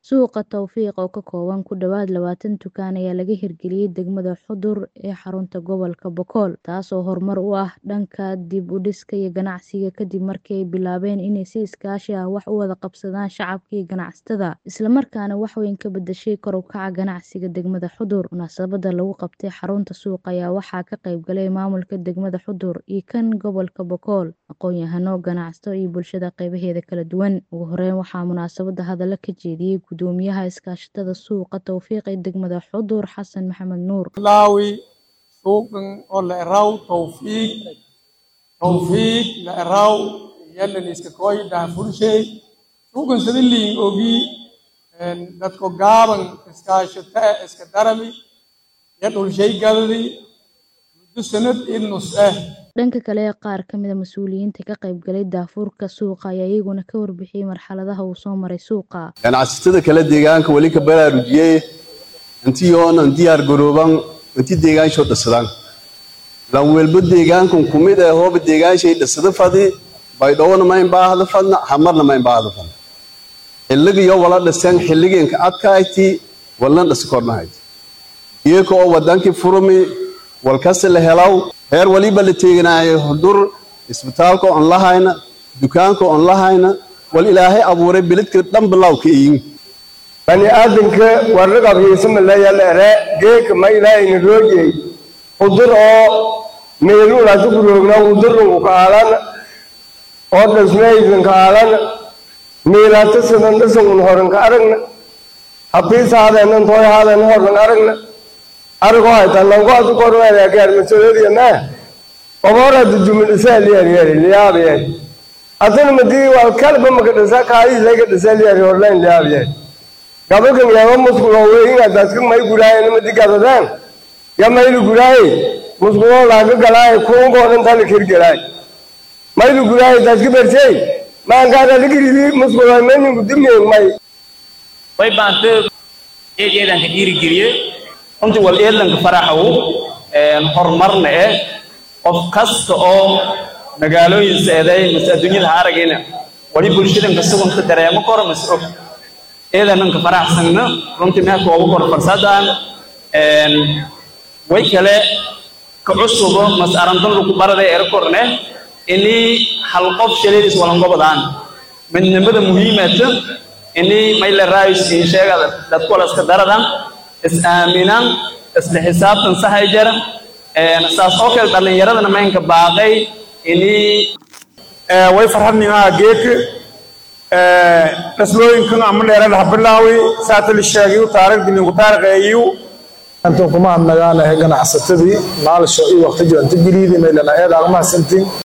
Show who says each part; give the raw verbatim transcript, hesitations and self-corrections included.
Speaker 1: Suuqa Tawfiiq oo ka kooban ku dhawaad labaatan dukaan ayaa laga hirgeliyay degmada Xudur ee xarunta gobolka Boqol, taasoo horumar u ah dhanka dib u dhiska iyo ganacsiga kadib markii ay bilaabeen inay si iskaashi ah wax u wada qabsadaan shacabka iyo ganacsatada, isla markaana wax weyn ka beddeshay kor u kaca ganacsiga degmada Xudur. Munaasabadda lagu qabtay xarunta suuqa ayaa waxaa ka qayb galay maamulka degmada Xudur iyo kan gobolka Boqol, aqoon-yahano, ganacsato iyo bulshada qaybaheeda kala duwan. Ugu horeyn waxaa munaasabadda hadalla ka jeediyay gudoomiyaha iskaashatada suuqa Tawfiiq ee degmada Xudur Xasan Maxamed Nuur.
Speaker 2: Laawi suuqan oo la eraw Tawfiiq Tawfiiq la eraw yalla iska kooy daafulshay suuqan sidii ogi en dadko gaaban iskaashata iska darami ya dhulshay galdi muddo sanad inus ah.
Speaker 1: Dhanka kale qaar ka mid ah mas'uuliyiinta ka qayb galay daafurka suuqa ayaa iyaguna ka warbixiyay marxaladaha uu soo maray suuqa.
Speaker 3: ganacsatada kala deegaanka wali ka baraarujiyay intii oo aan diyaar garooban intii deegaansho dhasadaan lan welba deegaankan kumid ah hoob deegaanshay dhasada fadi bay dhawna ma in baahda fadna hamarna ma in baahda fadna xilligiyo wala dhasan xilligeenka adkayti wala dhaskoornahay iyagoo wadankii furmi walkaas la helaw heer waliba la teeganaayo Xudur isbitaalka on lahayna dukaanka on lahayna wal ilaahay abuuray biladka dhan bilaaw ka yiin
Speaker 4: bani aadamka warqab yeesama la yaalare geek ma ilaahay ni roojay Xudur oo meelu la duqroogna Xudur uu ka aalan oo dhasmeeysan ka aalan meelata sanan dhasan horan ka aragna habiis haadan tooy haadan horan aragna argo ay tan lagu adu korweeyaa gaar mas'uuliyadna obora dujumul isaaliyay liyaabay adan madii wal kalba magdasa kaay laga dhasaliyay horlaan liyaabay gabalkan yaaba musqulo weyn dadka may guraayeen madii gadadaan ya maylu guraay musqulo laga galaay kuun goodan tan kirgalaay maylu guraay dadka bersay ma gaada ligiri musqulo meenu gudumay may
Speaker 5: way baante eejeedan ka dhiri giriye runtii wal eelanka faraxow een horumarna eh qof kasta oo magaalooyin seeday mas adduunyada aragayna wali bulshadan ka sugan ka dareemo kor mas'uul eelanka faraxsanna runtii ma koobo kor farsadaan een way kale ka cusub mas arantan lagu baraday ee korne ini hal qof shaleedis walan gobadaan midnimada muhiimada ini mayl raayis in sheegada dadku la iska daradan is-aaminan isla xisaabtan sahay jaran een saas oo kale dhalinyaradana ma inka baaqay inii
Speaker 4: ee way farxadnaa geek ee taslooyinkan ama dheeraad hablaawi saatal sheegiyo taariikhdii ugu taariikheeyo antu kuma nagaana ganacsadii maalsho iyo waqti jiranta gariidi meelana eedaad ma santiin